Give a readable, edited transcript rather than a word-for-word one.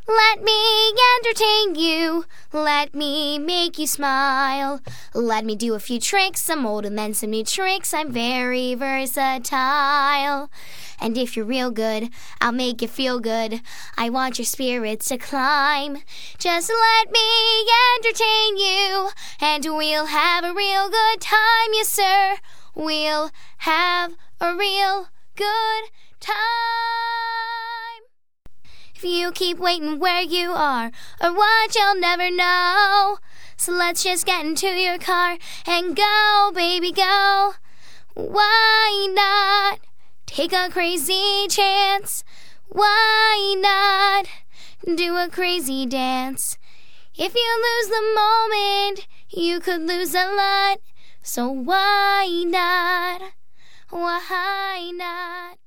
Let me entertain you. Let me make you smile. Let me do a few tricks, some old and then some new tricks. I'm very versatile. And if you're real good, I'll make you feel good. I want your spirits to climb. Just let me entertain you, and we'll have a real good time. Yes, sir, we'll have a real good time. If you keep waiting where you are or what, you'll never know. So let's just get into your car and go, baby, go. Why not take a crazy chance? Why not do a crazy dance? If you lose the moment, you could lose a lot. So why not? Why not?